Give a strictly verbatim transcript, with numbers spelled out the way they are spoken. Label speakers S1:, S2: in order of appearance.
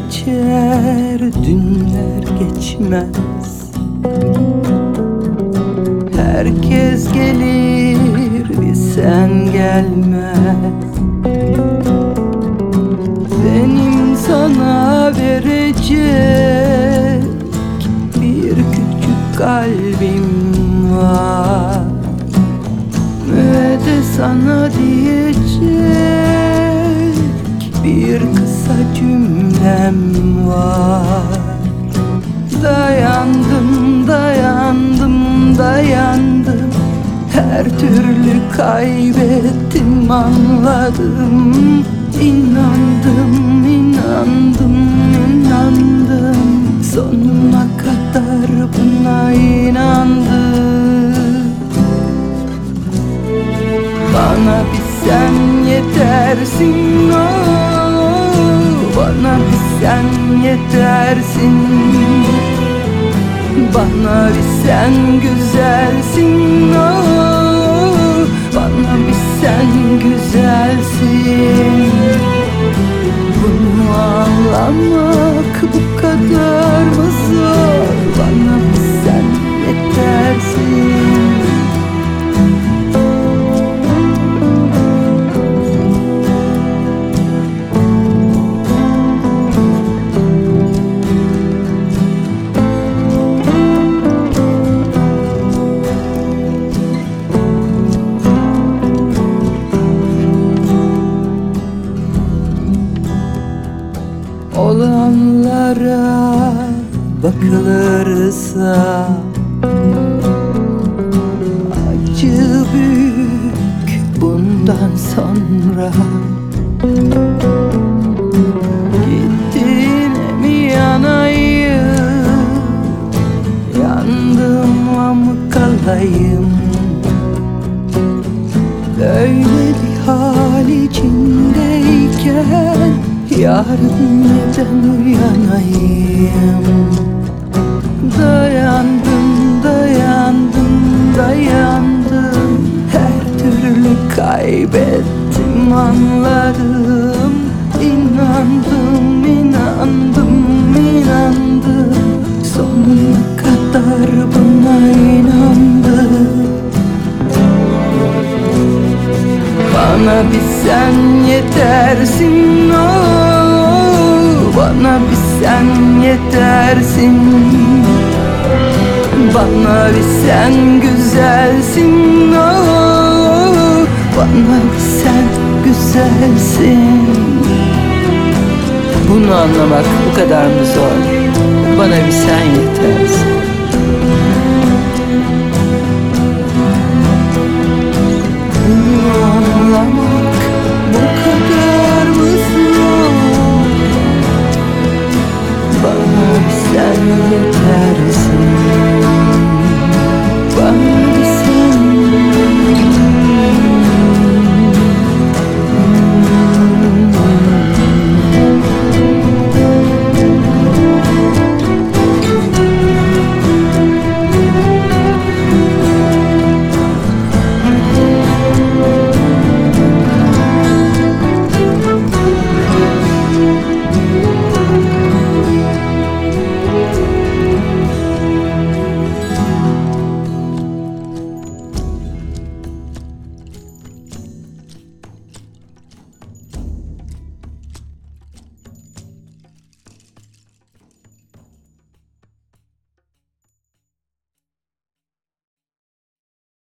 S1: geçer, dünler geçmez. Herkes gelir, bir sen gelmez. Benim sana verecek bir küçük kalbim var ve de sana diyecek bir kısa cümlem var. Dayandım, dayandım, dayandım. Her türlü kaybettim, anladım. İnandım, inandım, inandım. Sonuna kadar buna inandım. Bana bir sen yetersin, oh. Bana bir sen yetersin. Bana bir sen güzelsin, oh. Bana bir sen güzelsin. Bunu anlamak bu kadar mı zor? Bana bir sen yetersin. Olanlara bakılırsa acı büyük bundan sonra. Gittiğine mi yanayım, yandığıma mı kalayım? Böyle bir hal içindeyken yarın neden uyanayım? Dayandım, dayandım, dayandım. Her türlü kaybettim, anladım. İnandım, inandım, inandım. Sonuna kadar buna inandım. Bana bir sen yetersin, oh. Bana bir sen yetersin. Bana bir sen güzelsin, oh. Bana bir sen güzelsin.
S2: Bunu anlamak bu kadar mı zor? Bana bir sen yetersin.